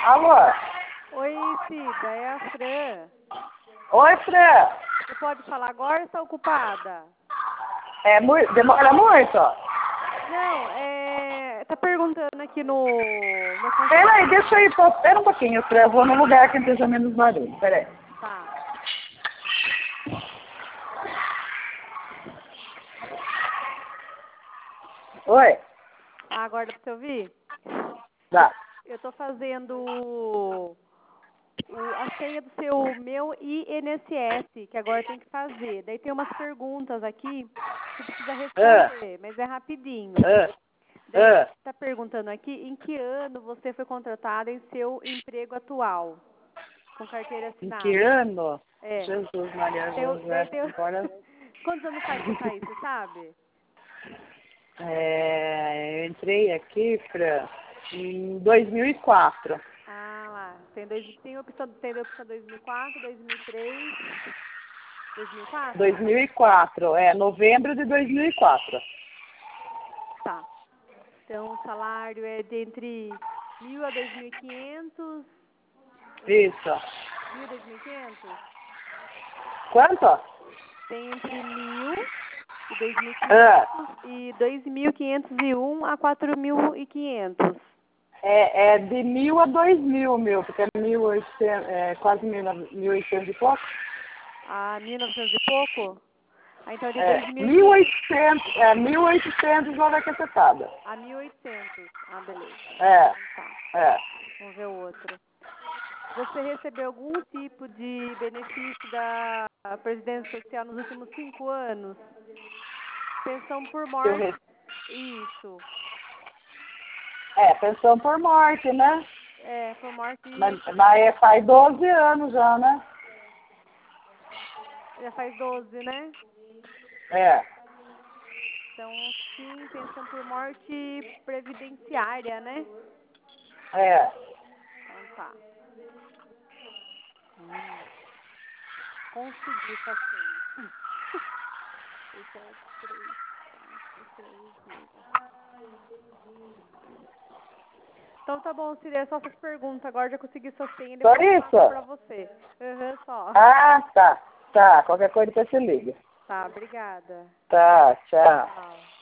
Alô? Oi, Cida, é a Fran. Oi, Fran. Você pode falar agora ou está ocupada? Demora muito? Não, tá perguntando aqui no Peraí, deixa eu ir. Espera um pouquinho, Fran. Eu vou num lugar que esteja menos barulho. Peraí. Tá. Oi? Agora dá pra você ouvir? Dá. Eu tô fazendo a senha do seu meu INSS, que agora tem que fazer. Daí tem umas perguntas aqui que precisa responder, mas é rapidinho. Daí tá perguntando aqui em que ano você foi contratada em seu emprego atual, com carteira assinada. Em que ano? É. Jesus, Maria José. Agora... Quantos anos faz que você tá aí, você sabe? Eu entrei aqui, Fran, em 2004. Ah, lá. Tem opção 2004, 2003, 2004? 2004, novembro de 2004. Tá. Então, o salário é de entre 1.000 a 2.500. Isso. 1.000 a 2.500? Quanto? Tem entre 1.000 e 2.500 e 2.501 a 4.500. É de 1.000 a 2.000, porque é 1.800, quase 1.800 e pouco. Ah, 1.900 e pouco? Ah, então é de 1.800, 1.800 igual da cacetada. a 1.800. Ah, beleza. Tá. Vamos ver o outro. Você recebeu algum tipo de benefício da Previdência Social nos últimos 5 anos? Pensão por morte? Isso. Pensão por morte, né? Por morte. Mas faz 12 anos já, né? Já faz 12, né? Então, sim, pensão por morte previdenciária, né? Então, tá. Consegui sua senha. 6, 7, 3, 4, 3, 6. Então tá bom, Cida, é só essas perguntas. Agora já consegui sua senha, depois eu passo pra você. Só. Ah, tá. Tá, qualquer coisa você liga. Tá, obrigada. Tá, tchau. Tchau.